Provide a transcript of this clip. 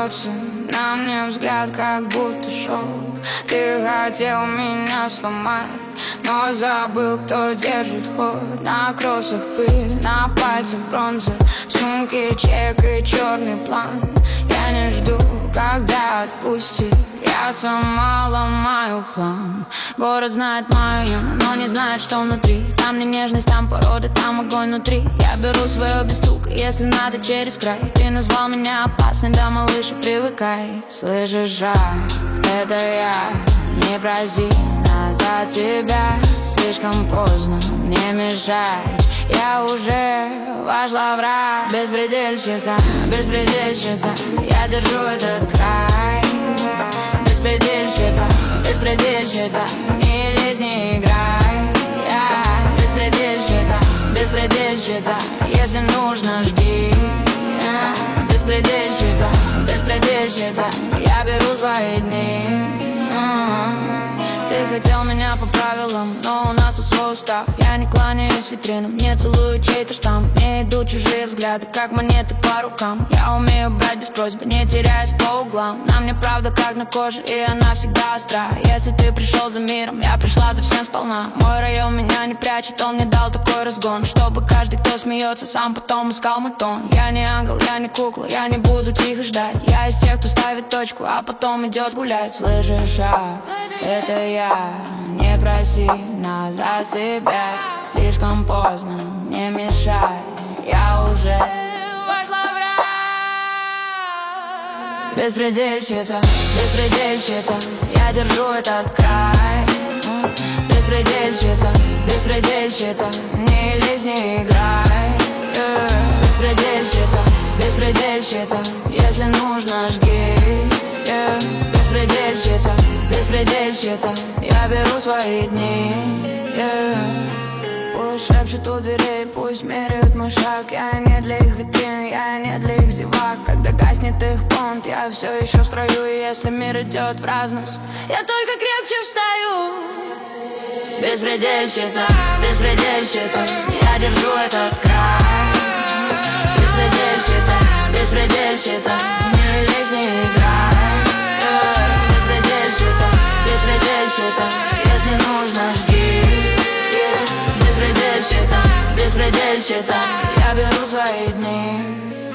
остается на мне взгляд, как будто шок. Ты хотел меня сломать, но забыл, кто держит ход. На кроссах пыль, на пальцах бронза, в сумке чек и черный план. Я не жду, когда отпустит, я сама ломаю хлам. Город знает мое имя, но не знает, что внутри. Там не нежность, там порода, там огонь внутри. Я беру свое без стука, если надо через край. Ты назвал меня опасной, да, малыш, привыкай. Слышишь, шаг, это я, не проси назад тебя. Слишком поздно, мне мешать, я уже вошла в рай. Беспредельщица, беспредельщица, я держу этот край. Беспредельщица, беспредельщица, не лезь, не играй. Я беспредельщица, беспредельщица, если нужно, жди. Я беспредельщица, беспредельщица, я беру свои дни. Ты хотел меня по правилам, но у нас тут свой устав. Я не кланяюсь витринам, не целую чей-то штамп. Мне идут чужие взгляды, как монеты по рукам. Я умею брать без просьбы, не теряясь по углам. На мне правда как на коже, и она всегда остра. Если ты пришел за миром, я пришла за всем сполна. Мой район меня не прячет, он мне дал такой разгон, чтобы каждый, кто смеется, сам потом искал мой тон. Я не ангел, я не кукла, я не буду тихо ждать. Я из тех, кто ставит точку, а потом идет гулять. Слышишь, шаг, это я, не проси назад себя. Слишком поздно, не мешай, я уже вошла в рай. Беспредельщица, беспредельщица, я держу этот край. Беспредельщица, беспредельщица, не лезь, не играй. Беспредельщица, беспредельщица, если нужно, жги. Беспредельщица, беспредельщица, я беру свои дни. Пусть шепчут у дверей, пусть меряют мой шаг. Я не для их витрин, я не для их зевак. Когда гаснет их понт, я все еще в строю. И если мир идет в разность, я только крепче встаю. Беспредельщица, беспредельщица, я держу этот край. Беспредельщица, беспредельщица, не лезь, не играй. Беспредельщица, беспредельщица, если нужно, жги. Беспредельщица, беспредельщица, я беру свои дни.